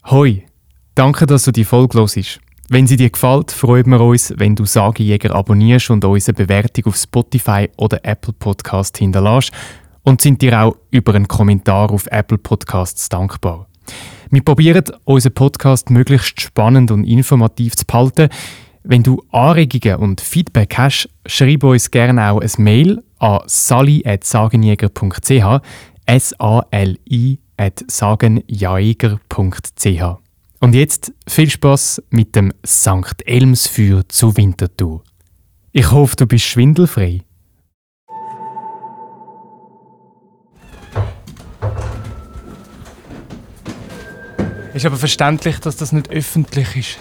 Hoi, danke, dass du die Folge hörst. Wenn sie dir gefällt, freuen wir uns, wenn du Sagejäger abonnierst und uns eine Bewertung auf Spotify oder Apple Podcast hinterlässt und sind dir auch über einen Kommentar auf Apple Podcasts dankbar. Wir probieren, unseren Podcast möglichst spannend und informativ zu behalten. Wenn du Anregungen und Feedback hast, schreib uns gerne auch ein Mail an sali@sagenjäger.ch, sali@sagenjäger.ch. Und jetzt viel Spass mit dem St. Elmsfeuer zu Winterthur. Ich hoffe, du bist schwindelfrei. Ist aber verständlich, dass das nicht öffentlich ist.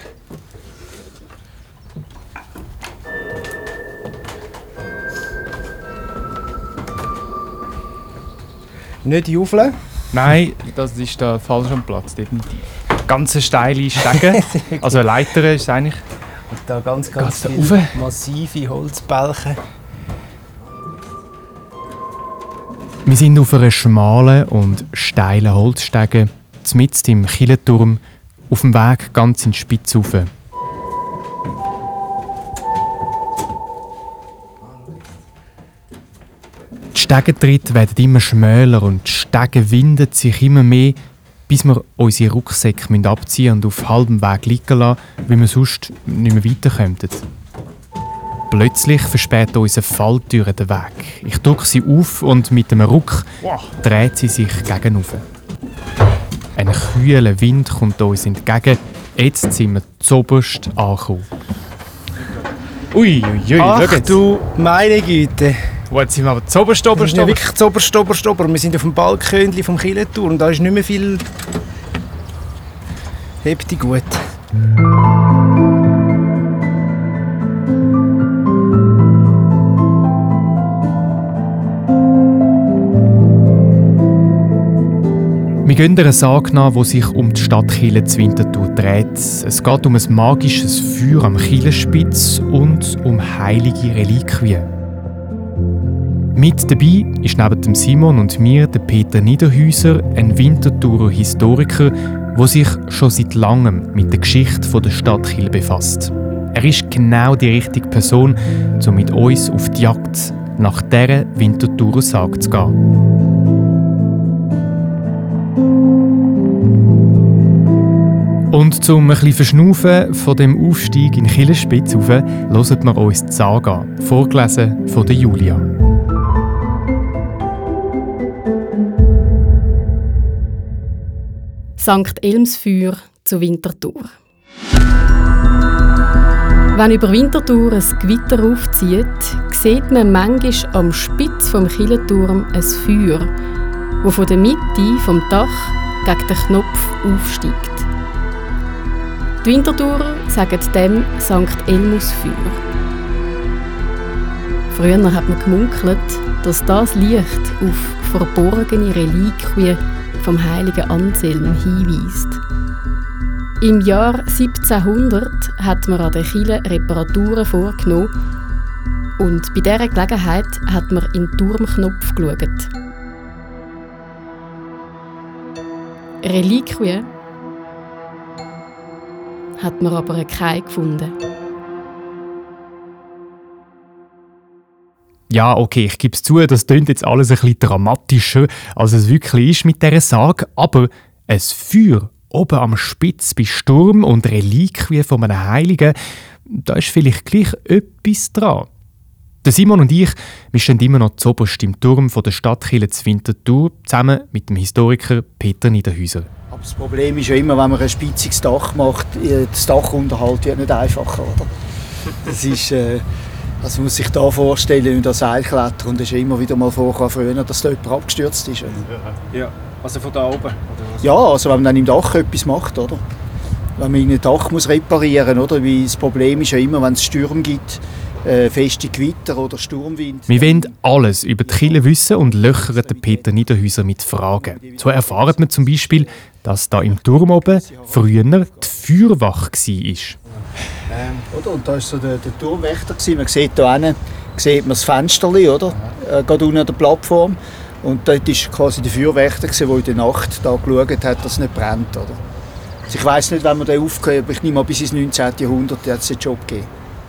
Nicht jaufeln? Nein, das ist der falsch am Platz, definitiv. Ganz steile Stege, also eine Leiter ist es eigentlich. Und da ganz viele massive Holzbalken. Wir sind auf einer schmalen und steilen Holzstege, mitten im Kirchenturm, auf dem Weg ganz in die Spitze rauf. Die Stegentritte werden immer schmäler und die Stege winden sich immer mehr, bis wir unsere Rucksäcke abziehen und auf halbem Weg liegen lassen, weil wir sonst nicht mehr weiterkommen. Plötzlich versperrt unsere Falltür den Weg. Ich drücke sie auf und mit einem Ruck dreht sie sich gegen rauf. Ein kühler Wind kommt uns entgegen. Jetzt sind wir zuoberst angekommen. Ui, ach du meine Güte! Jetzt sind wir aber zuoberst. Wir sind wirklich zuoberst. Wir sind auf dem Balkönchen vom Kirchenturm und da ist nicht mehr viel. Hebt dich gut. Wir gehen einer Sage nach, die sich um die Stadtkirche zu Winterthur dreht. Es geht um ein magisches Feuer am Kirchenspitz und um heilige Reliquien. Mit dabei ist neben dem Simon und mir der Peter Niederhäuser, ein Winterthurer Historiker, der sich schon seit langem mit der Geschichte der Stadtkirche befasst. Er ist genau die richtige Person, um mit uns auf die Jagd nach dieser Winterthurer Sage zu gehen. Und zum ein bisschen Verschnaufen von dem Aufstieg in Kirchenspitz rauf, hören wir uns die Sage an, vorgelesen von der Julia. St. Elmsfeuer zu Winterthur. Wenn über Winterthur ein Gewitter aufzieht, sieht man manchmal am Spitz vom Kirchenturm ein Feuer, das von der Mitte vom Dach gegen den Knopf aufsteigt. Die Winterthurer sagen dem St. Elmusfeuer. Früher hat man gemunkelt, dass das Licht auf verborgene Reliquien vom heiligen Anselm hinweist. Im Jahr 1700 hat man an der Kirche Reparaturen vorgenommen und bei dieser Gelegenheit hat man in den Turmknopf geschaut. Reliquien hat man aber keine gefunden. Ja, okay, ich gebe es zu, das klingt jetzt alles ein bisschen dramatischer, als es wirklich ist mit dieser Sage, aber ein Feuer oben am Spitz bei Sturm und Reliquien von einem Heiligen, da ist vielleicht gleich etwas dran. Der Simon und ich, wir stehen immer noch zuoberst im Turm von der Stadtkirche zu Winterthur, zusammen mit dem Historiker Peter Niederhäuser. Aber das Problem ist ja immer, wenn man ein spitziges Dach macht, das Dachunterhalt wird nicht einfacher, oder? Das ist, also man muss sich da vorstellen, wenn das Seilklettern, und es ist ja immer wieder mal vorgekommen früher, dass da jemand abgestürzt ist. Ja, also von da oben? Oder was? Ja, also wenn man dann im Dach etwas macht, oder? Wenn man in ein Dach muss reparieren, oder? Weil das Problem ist ja immer, wenn es Stürme gibt, feste Gewitter oder Sturmwind. Wir wollen alles über die Kirche wissen und löchern den Peter Niederhäuser mit Fragen. So erfahrt man zum Beispiel, dass da im Turm oben früher die Feuerwache war. Oder? Und da war so der Turmwächter. Man sieht hier hinten sieht man das Fenster, oder? Gerade unten an der Plattform. Und dort war quasi der Feuerwächter, der in der Nacht da geschaut hat, dass es nicht brennt. Oder? Also ich weiss nicht, wenn wir den aufgehört, aber ich nehme mal bis ins 19. Jahrhundert hat es einen Job gegeben.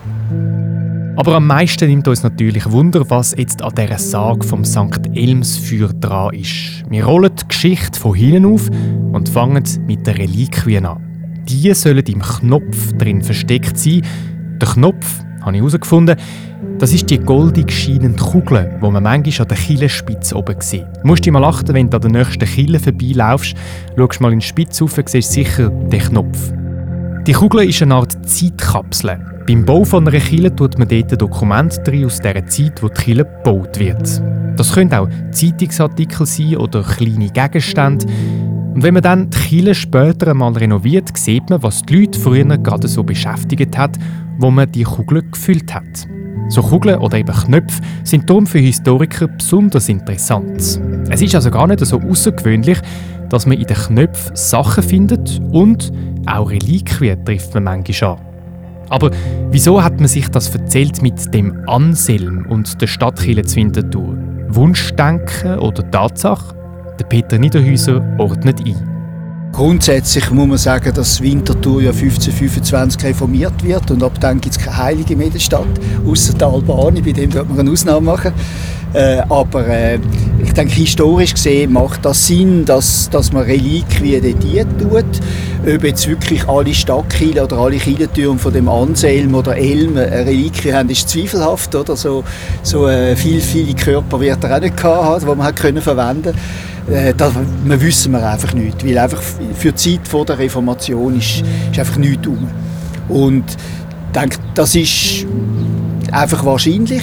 Aber am meisten nimmt uns natürlich Wunder, was jetzt an dieser Sage vom St. Elmsfeuer dran ist. Wir rollen die Geschichte von hinten auf und fangen mit den Reliquien an. Die sollen im Knopf drin versteckt sein. Der Knopf, habe ich herausgefunden, das ist die goldig scheinende Kugel, die man manchmal an der Kielenspitze oben sieht. Du musst dich mal achten, wenn du an der nächsten Kille vorbeilaufst, schaust mal in die Spitze rauf, siehst sicher den Knopf. Die Kugel ist eine Art Zeitkapsel. Beim Bau von einer Kille tut man dort Dokumente drin aus der Zeit, wo die Kille gebaut wird. Das können auch Zeitungsartikel sein oder kleine Gegenstände. Und wenn man dann die Kille später einmal renoviert, sieht man, was die Leute früher gerade so beschäftigt hat, wo man die Kugel gefüllt hat. So Kugeln oder eben Knöpfe sind darum für Historiker besonders interessant. Es ist also gar nicht so außergewöhnlich, dass man in den Knöpfen Sachen findet und auch Reliquien trifft man manchmal an. Aber wieso hat man sich das erzählt mit dem Anselm und der Stadtkirche zu Winterthur? Wunschdenken oder Tatsache? Der Peter Niederhäuser ordnet ein. Grundsätzlich muss man sagen, dass Winterthur ja 1525 reformiert wird und ab dann gibt es keine Heilige mehr in der Stadt, ausser der Albani, bei dem wird man eine Ausnahme machen. Aber ich denke, historisch gesehen macht das Sinn, dass man Reliquien dort tut. Ob jetzt wirklich alle Stadtkirchen oder alle Kirchtürme von dem Anselm oder Elm eine Reliquie haben, ist zweifelhaft. Oder? So viele Körper wird er auch nicht gehabt haben, die man verwenden konnte. Das wissen wir einfach nicht, weil einfach für die Zeit vor der Reformation ist einfach nichts rum. Und ich denke, das ist einfach wahrscheinlich,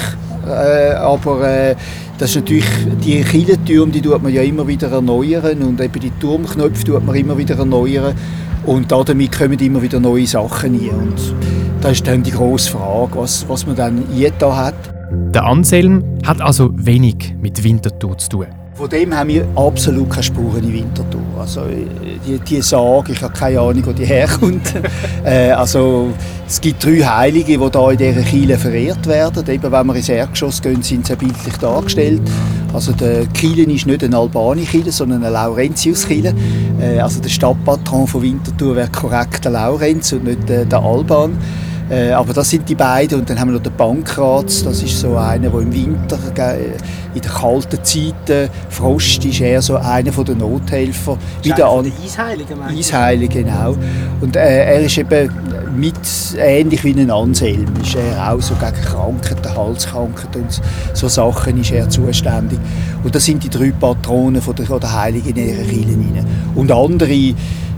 aber das ist natürlich, die Kirchtürme, die tut man ja immer wieder erneuern und eben die Turmknöpfe tut man immer wieder erneuern und damit kommen immer wieder neue Sachen rein. Und das ist dann die grosse Frage, was man dann da hat. Der Anselm hat also wenig mit Winterthur zu tun. Von dem haben wir absolut keine Spuren in Winterthur. Also die Sage, ich habe keine Ahnung, wo die herkommt. Also es gibt 3 Heilige, die hier in dieser Kirche verehrt werden. Eben, wenn wir ins Erdgeschoss gehen, sind sie bildlich dargestellt. Also der Kirche ist nicht eine Albani-Kirche, sondern eine Laurentius-Kirche. Also der Stadtpatron von Winterthur wäre korrekt der Laurenz und nicht der Alban. Aber das sind die beiden. Und dann haben wir noch den Pankraz. Das ist so einer, der im Winter, in der kalten Zeiten, Frost ist eher so einer der Nothelfer. Wie der Eisheilige, meinst du? Eisheilige, genau. Und er ist eben ähnlich wie ein Anselm. Ist er auch so gegen Krankheiten, Halskrankheiten und so Sachen ist er zuständig. Und das sind die 3 Patronen von der Heiligen in ihrer Kirche. Und andere,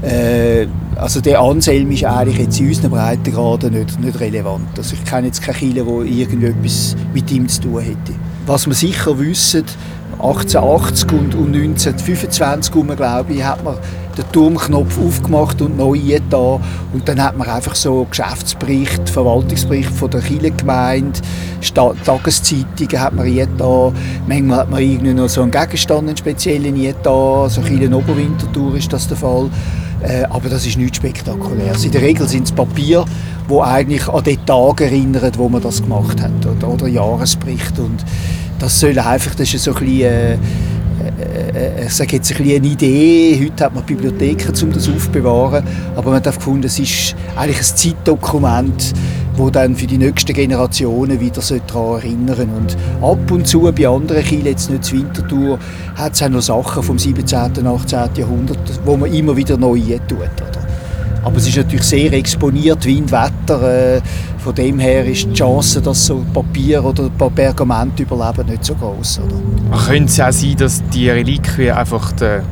also der Anselm ist eigentlich jetzt in unseren Breitengraden nicht relevant. Also ich kenne jetzt keine Kirche, die irgendetwas mit ihm zu tun hätte. Was wir sicher wissen, 1880 und 1925 glaube ich, hat man den Turmknopf aufgemacht und neu da. Und dann hat man einfach so Geschäftsbericht, Verwaltungsbericht von der Kirchengemeinde, Tageszeitungen hat man da. Manchmal hat man irgendwie noch so einen Gegenstand, einen speziellen da. So in Oberwinterthur ist das der Fall. Aber das ist nichts Spektakuläres. In der Regel sind es Papier, die eigentlich an den Tag erinnern, wo man das gemacht hat. Oder Jahresbericht. Und das soll einfach, das ist so ein bisschen, ich sage jetzt ein bisschen eine Idee. Heute hat man Bibliotheken, um das aufzubewahren. Aber man hat gefunden, es ist eigentlich ein Zeitdokument, das dann für die nächsten Generationen wieder daran erinnern. Und ab und zu bei anderen Kirchen, jetzt nicht in Winterthur, hat es auch noch Sachen vom 17. und 18. Jahrhundert, wo man immer wieder neu tut. Oder? Aber es ist natürlich sehr exponiert, Wind, Wetter. Von dem her ist die Chance, dass so Papier oder Pergament überleben, nicht so groß. Könnte es auch sein, dass die Reliquien einfach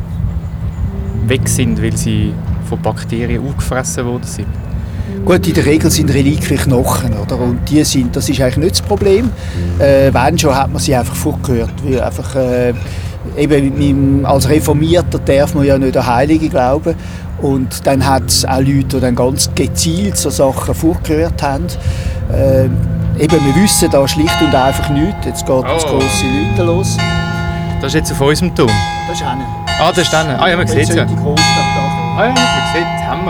weg sind, weil sie von Bakterien aufgefressen worden sind? Gut, in der Regel sind Reliquien Knochen, oder? Und das ist eigentlich nicht das Problem. Wenn schon, hat man sie einfach fortgehört. Weil einfach, eben als Reformierter darf man ja nicht an Heilige glauben. Und dann hat es auch Leute, die dann ganz gezielt so Sachen vorgehört haben. Eben, wir wissen da schlicht und einfach nichts. Jetzt geht das grosse Leute los. Das ist jetzt auf unserem Turm? Das ist einer. Ah, das ist einer. Ah ja, man sieht es ja. Ah ja, man sieht den Hammer.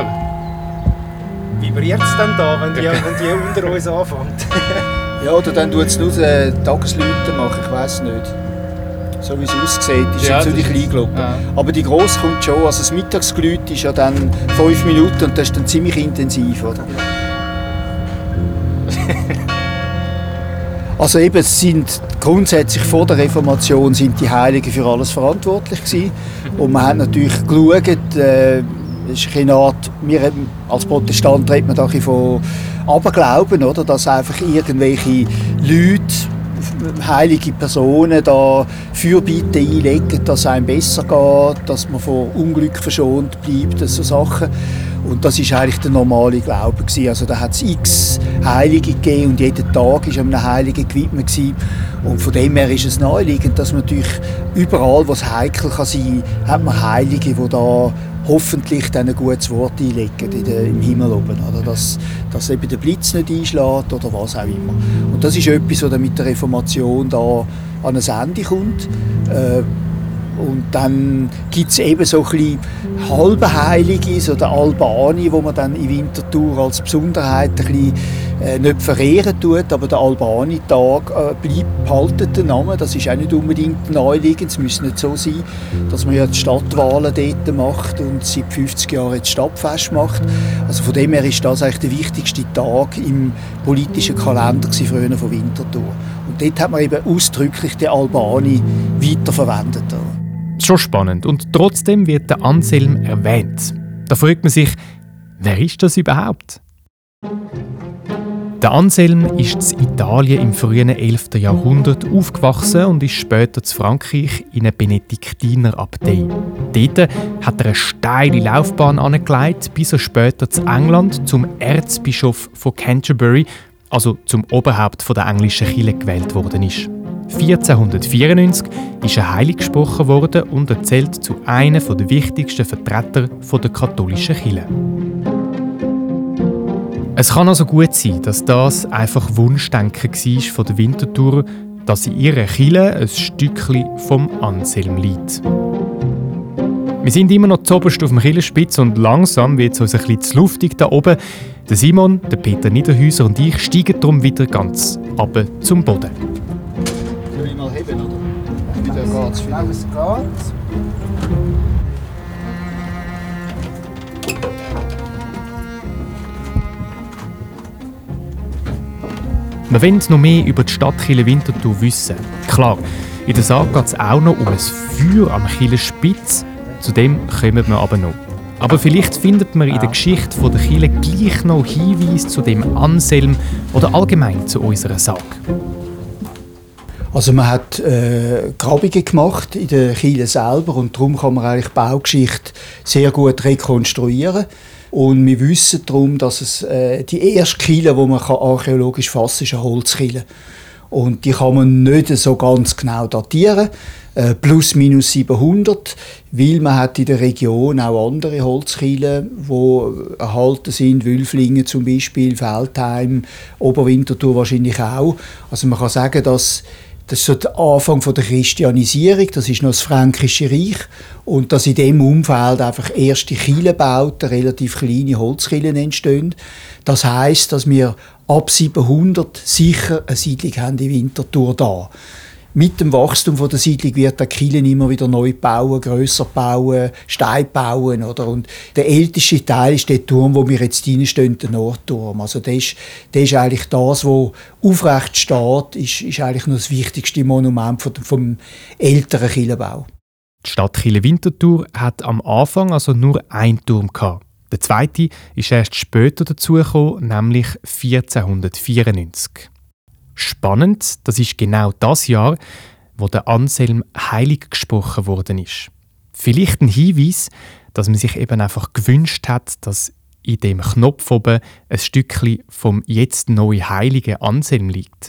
Vibriert es dann da, wenn die unter uns anfängt? Ja, oder dann tut es nur Tagesleute machen, ich weiss nicht. So wie es aussieht, ist Ja, jetzt so die das ist- Kleinglocken. ja. Aber die grosse kommt schon. Also das Mittagsgelüt ist ja dann 5 Minuten und das ist dann ziemlich intensiv. Oder? Also eben, es sind grundsätzlich vor der Reformation sind die Heiligen für alles verantwortlich gewesen. Und man hat natürlich geschaut, es ist eine Art, wir als Protestant reden man da ein bisschen von Aberglauben, oder? Dass einfach irgendwelche Leute, heilige Personen da Fürbitte einlegen, dass es einem besser geht, dass man vor Unglück verschont bleibt, so Sachen. Und das war eigentlich der normale Glaube gewesen. Also da hat es x Heilige gegeben und jeden Tag war einem Heiligen gewidmet gewesen. Und von dem her ist es naheliegend, dass man natürlich überall, wo es heikel kann sein, hat man Heilige, die da hoffentlich dann ein gutes Wort einlegen im Himmel oben. Oder? Dass eben der Blitz nicht einschlägt oder was auch immer. Und das ist etwas, was dann mit der Reformation da an ein Ende kommt. Und dann gibt es eben so ein bisschen halbe Heilige, so der Albani, wo man dann in Winterthur als Besonderheit ein bisschen nicht verehren tut, aber der Albani-Tag behaltet den Namen. Das ist auch nicht unbedingt naheliegend, es müsste nicht so sein, dass man ja die Stadtwahlen dort macht und seit 50 Jahren jetzt Stadtfest macht. Also von dem her ist das eigentlich der wichtigste Tag im politischen Kalender früher von Winterthur. Und dort hat man eben ausdrücklich den Albani weiterverwendet. Schon spannend. Und trotzdem wird der Anselm erwähnt. Da fragt man sich, wer ist das überhaupt? Der Anselm ist in Italien im frühen 11. Jahrhundert aufgewachsen und ist später in Frankreich in eine Benediktinerabtei. Dort hat er eine steile Laufbahn angelegt, bis er später in England zum Erzbischof von Canterbury, also zum Oberhaupt der englischen Kirche, gewählt worden ist. 1494 ist er heilig gesprochen worden und er zählt zu einem der wichtigsten Vertreter der katholischen Kirche. Es kann also gut sein, dass das einfach Wunschdenken war von der Winterthur, dass in ihrer Kirche ein Stückchen vom Anselm liegt. Wir sind immer noch zuoberst auf dem Kirchenspitz und langsam wird es uns ein bisschen zu luftig da oben. Der Simon, der Peter Niederhäuser und ich steigen darum wieder ganz runter zum Boden. Soll ich mal heben, oder? Wieder geht's. Es geht. Wir wollen noch mehr über die Stadtkirche Winterthur wissen. Klar, in der Sache geht es auch noch um ein Feuer am Kirchenspitz. Zu dem kommen wir aber noch. Aber vielleicht findet man in der Geschichte der Kirche gleich noch Hinweise zu dem Anselm oder allgemein zu unserer Sage. Also man hat Grabungen gemacht in der Kirche selber und darum kann man eigentlich die Baugeschichte sehr gut rekonstruieren. Und wir wissen darum, dass es die erste Kirche, die man archäologisch fassen kann, ist eine Holzkirche. Und die kann man nicht so ganz genau datieren, plus minus 700, weil man hat in der Region auch andere Holzkirchen, die erhalten sind, Wülflingen zum Beispiel, Veltheim, Oberwinterthur wahrscheinlich auch. Also man kann sagen, dass das ist so der Anfang der Christianisierung, das ist noch das Fränkische Reich. Und dass in diesem Umfeld einfach erste Kirchenbauten, relativ kleine Holzkirchen entstehen. Das heisst, dass wir ab 700 sicher eine Siedlung haben in Winterthur da. Mit dem Wachstum der Siedlung wird der Kirchen immer wieder neu bauen, grösser bauen, Steine bauen. Oder? Und der älteste Teil ist der Turm, wo wir jetzt reinstehen, der Nordturm. Also das ist eigentlich das, was aufrecht steht, ist eigentlich noch das wichtigste Monument vom älteren Kirchenbau. Die Stadtkirche Winterthur hat am Anfang also nur einen Turm gehabt. Der zweite ist erst später dazugekommen, nämlich 1494. Spannend, das ist genau das Jahr, wo der Anselm heilig gesprochen worden ist. Vielleicht ein Hinweis, dass man sich eben einfach gewünscht hat, dass in dem Knopf oben ein Stückchen vom jetzt neu heiligen Anselm liegt.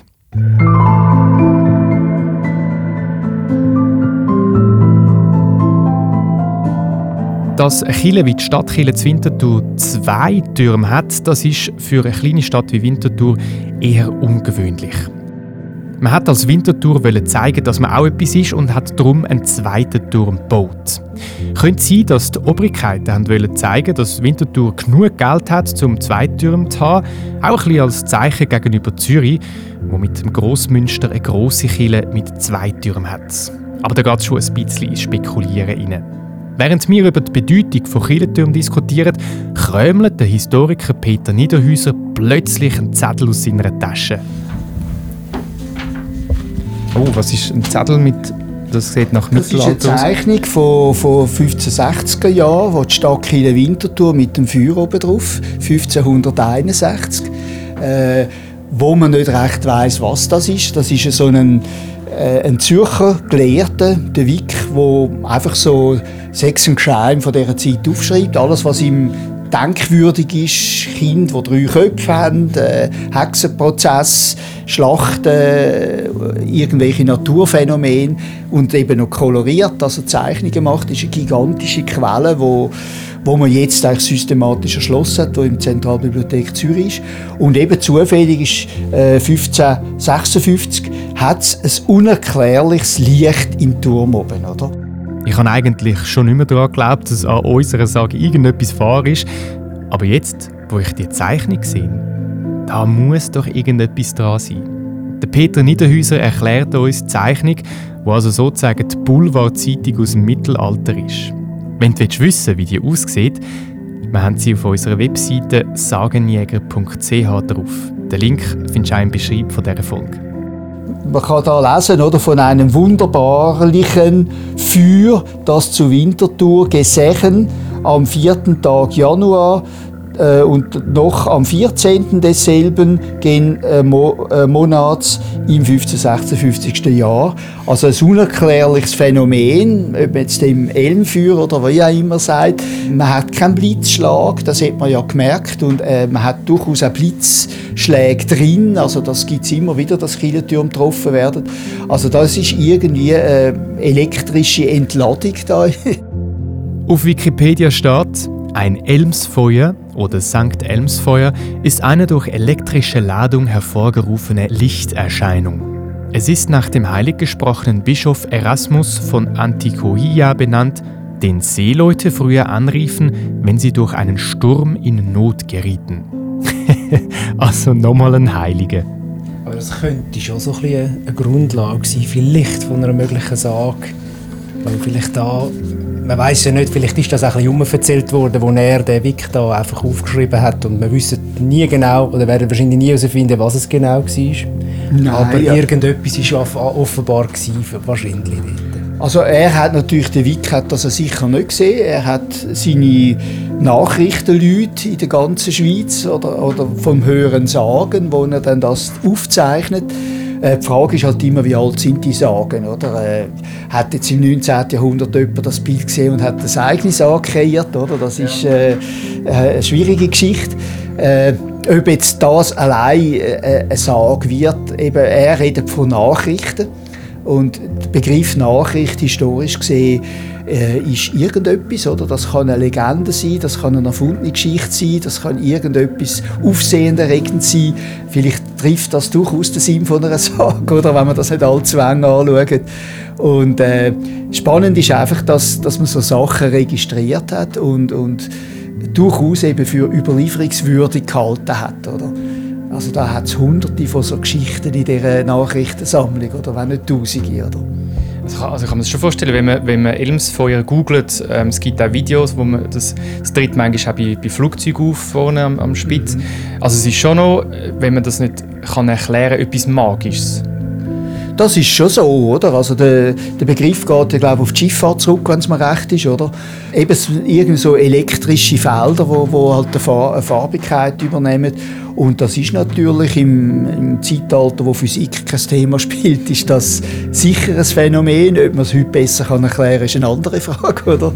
Dass eine Kirche wie die Stadtkirche zu Winterthur 2 Türme hat, das ist für eine kleine Stadt wie Winterthur eher ungewöhnlich. Man hat als Winterthur zeigen, dass man auch etwas ist und hat darum einen zweiten Turm gebaut. Könnte sein, dass die Obrigkeiten wollten zeigen, dass Winterthur genug Geld hat, um 2 Türme zu haben, auch ein bisschen als Zeichen gegenüber Zürich, wo mit dem Grossmünster eine grosse Kirche mit 2 Türmen hat. Aber da geht es schon ein bisschen ins Spekulieren rein. Während wir über die Bedeutung von Kirchtürmen diskutieren, krömelt der Historiker Peter Niederhäuser plötzlich einen Zettel aus seiner Tasche. Oh, was ist ein Zettel mit... Das sieht nach Mittelalter aus. Das ist eine Zeichnung von 1560er Jahren, wo die Stadt Kiel Winterthur mit dem Feuer oben drauf, 1561, wo man nicht recht weiss, was das ist. Das ist so ein Zürcher Gelehrter, der Wick, der einfach so Sex und Gescheim von dieser Zeit aufschreibt. Alles, was ihm denkwürdig ist, Kinder, die 3 Köpfe haben, Hexenprozess, Schlachten, irgendwelche Naturphänomene und eben noch koloriert, also Zeichnungen macht, ist eine gigantische Quelle, wo man jetzt eigentlich systematisch erschlossen hat, die in der Zentralbibliothek Zürich ist. Und eben zufällig ist 1556 hat es ein unerklärliches Licht im Turm oben, oder? Ich habe eigentlich schon nicht mehr daran geglaubt, dass an unserer Sage irgendetwas wahr ist. Aber jetzt, wo ich die Zeichnung sehe, da muss doch irgendetwas dran sein. Der Peter Niederhäuser erklärt uns die Zeichnung, die also sozusagen die Boulevardzeitung aus dem Mittelalter ist. Wenn du wissen willst, wie die aussieht, wir haben sie auf unserer Webseite sagenjäger.ch drauf. Den Link findest du auch im Beschreibung von dieser Folge. Man kann da lesen, oder, von einem wunderbarlichen Feuer, das zu Winterthur gesehen am 4. Tag Januar und noch am 14. desselben Monats im 1556. Jahr. Also ein unerklärliches Phänomen, ob man jetzt dem Elmfeuer oder wie auch immer sagt. Man hat keinen Blitzschlag, das hat man ja gemerkt, und man hat durchaus auch Blitzschläge drin, also das gibt es immer wieder, dass Kirchtürme getroffen werden. Also das ist irgendwie eine elektrische Entladung da. Auf Wikipedia steht: Ein Elmsfeuer oder St. Elmsfeuer ist eine durch elektrische Ladung hervorgerufene Lichterscheinung. Es ist nach dem heiliggesprochenen Bischof Erasmus von Antiochia benannt, den Seeleute früher anriefen, wenn sie durch einen Sturm in Not gerieten. Also nochmal ein Heiliger. Aber das könnte schon so ein bisschen eine Grundlage sein, vielleicht von einer möglichen Sage. Weil vielleicht da... Man weiss ja nicht, vielleicht ist das auch ein bisschen erzählt worden, wo er den Wick da einfach aufgeschrieben hat, und wir wissen nie genau, oder werden wahrscheinlich nie herausfinden, was es genau war. Nein, aber ja. Irgendetwas war offenbar wahrscheinlich dort. Also er hat natürlich, den Wick hat das sicher nicht gesehen. Er hat seine Nachrichtenleute in der ganzen Schweiz oder vom Hören sagen, wo er dann das aufzeichnet. Die Frage ist halt immer, wie alt sind die Sagen, oder? Hat jetzt im 19. Jahrhundert jemand das Bild gesehen und hat das eigene Sage kreiert, oder? Das ist eine schwierige Geschichte. Ob jetzt das allein eine Sage wird, eben, er redet von Nachrichten. Und der Begriff Nachricht, historisch gesehen, ist irgendetwas, oder? Das kann eine Legende sein, das kann eine erfundene Geschichte sein, das kann irgendetwas Aufsehenerregend sein. Vielleicht trifft das durchaus den Sinn von einer Sage, oder, wenn man das nicht allzu eng anschaut. Und spannend ist einfach, dass man so Sachen registriert hat und durchaus eben für überlieferungswürdig gehalten hat, oder? Also da hat es Hunderte von so Geschichten in dieser Nachrichtensammlung, oder wenn nicht Tausende, oder? Also ich kann mir das schon vorstellen, wenn man Elmsfeuer googelt, es gibt auch Videos, wo man das tritt manchmal auch bei Flugzeugen auf, vorne am Spitz. Mhm. Also es ist schon noch, wenn man das nicht kann erklären, etwas Magisches. Das ist schon so, oder? Also der Begriff geht, ich glaube, auf die Schifffahrt zurück, wenn es mir recht ist, oder? Eben irgendwie so elektrische Felder, wo halt eine Farbigkeit übernehmen. Und das ist natürlich im Zeitalter, wo Physik kein Thema spielt, ist das sicher ein Phänomen. Ob man es heute besser erklären kann, ist eine andere Frage, oder?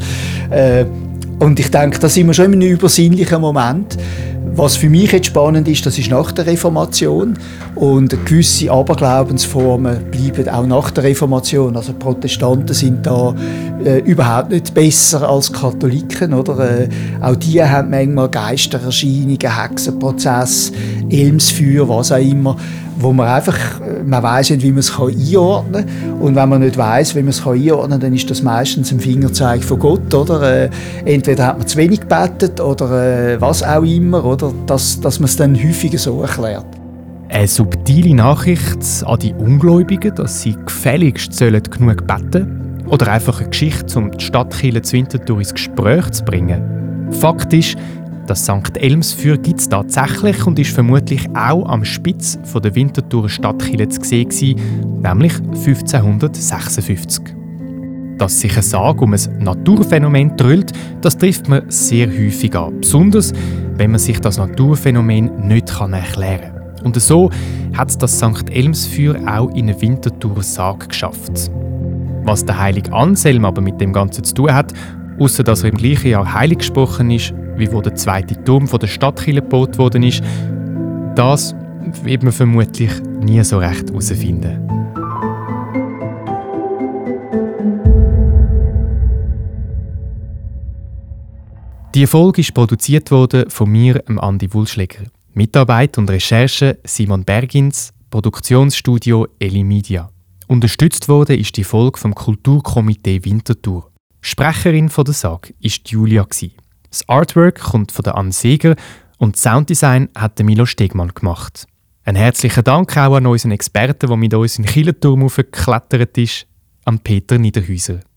Und ich denke, da sind wir schon in einem übersinnlichen Moment. Was für mich jetzt spannend ist, das ist nach der Reformation, und gewisse Aberglaubensformen bleiben auch nach der Reformation. Also Protestanten sind da überhaupt nicht besser als Katholiken, oder? Auch die haben manchmal Geistererscheinungen, Hexenprozess, Elmsfeuer, was auch immer, wo man einfach, man weiss nicht, wie man es einordnen kann. Und wenn man nicht weiss, wie man es einordnen kann, dann ist das meistens ein Fingerzeig von Gott, oder? Entweder hat man zu wenig gebetet oder was auch immer, oder? Dass man es dann häufiger so erklärt. Eine subtile Nachricht an die Ungläubigen, dass sie gefälligst genug beten sollen? Oder einfach eine Geschichte, um die Stadtkirche zu Winterthur ins Gespräch zu bringen? Fakt ist, das St. Elmsfeuer gibt es tatsächlich und ist vermutlich auch am Spitz der Winterthurer Stadtkirche zu sehen, nämlich 1556. Dass sich eine Sage um ein Naturphänomen drüllt, das trifft man sehr häufig an. Besonders, wenn man sich das Naturphänomen nicht erklären kann. Und so hat das St. Elmsfeuer auch in eine Winterthurer Sage geschafft. Was der heilige Anselm aber mit dem Ganzen zu tun hat, ausser dass er im gleichen Jahr heilig gesprochen ist, wie wo der zweite Turm von der Stadtkirche gebaut worden ist, das wird man vermutlich nie so recht herausfinden. Die Folge ist produziert worden von mir, Andi Wulschläger. Mitarbeit und Recherche Simon Bergins, Produktionsstudio Eli Media. Unterstützt wurde ist die Folge vom Kulturkomitee Winterthur. Sprecherin von der Sage ist Julia. Das Artwork kommt von der Anne Seeger und das Sounddesign hat Milo Stegmann gemacht. Ein herzlichen Dank auch an unseren Experten, der mit uns in den Kirchenturm hochgeklettert ist, an Peter Niederhäuser.